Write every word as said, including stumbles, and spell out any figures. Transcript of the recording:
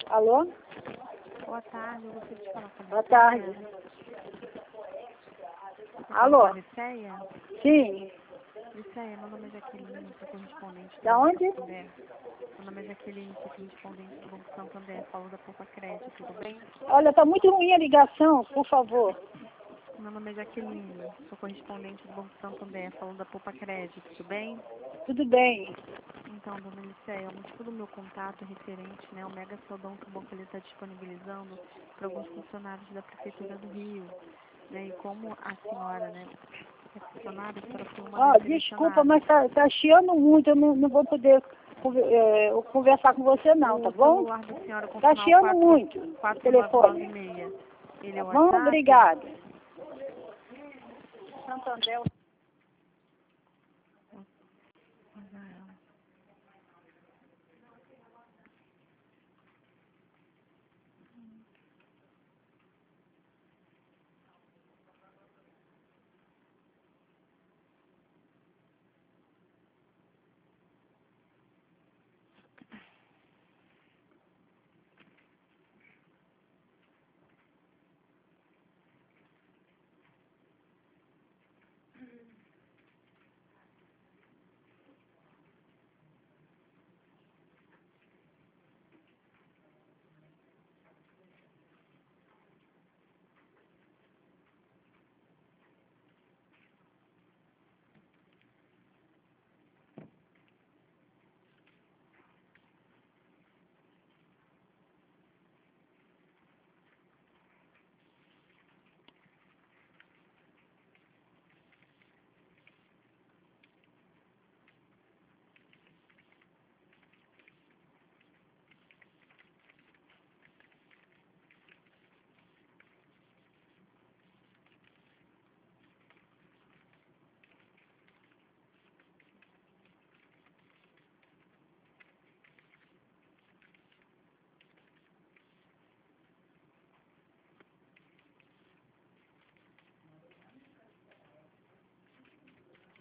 Alô? Boa tarde, eu gostaria de falar com a Boa tarde. Você Alô? fala com a Liceia? Sim. Liceia, meu nome é Jaqueline, sou correspondente do Da Banco onde? Santander. Meu nome é Jaqueline, sou correspondente do Banco Santander, falo da Poupa Crédito, tudo bem? Olha, tá muito ruim a ligação, por favor. Meu nome é Jaqueline, sou correspondente do Banco Santander, falo da Poupa Crédito, tudo bem? Tudo bem. Então, dona Liceia, o motivo do meu contato é referente, né, ao mega saldão que o banco está disponibilizando para alguns funcionários da Prefeitura do Rio, né, e como a senhora, né, é funcionária, a senhora foi uma Ó, das desculpa, selecionadas. mas tá, tá chiando muito, eu não, não vou poder conver- é, conversar com você não, tá O bom? celular da senhora com Tá final chiando muito o quatro nove nove telefone. seis, ele é o Bom, WhatsApp? obrigada. Santander.